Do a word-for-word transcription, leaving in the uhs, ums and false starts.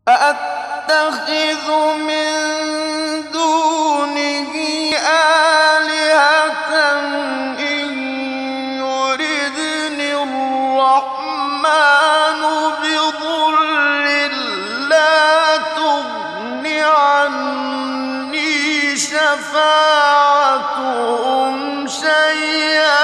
أَأَتَّخِذُ مِن دُونِهِ آلِهَةً إِن يُرِدْنِ الرَّحْمَٰنُ بِضُرٍّ لَّا تُغْنِ عَنِّي شَفَاعَتُهُمْ شَيْئًا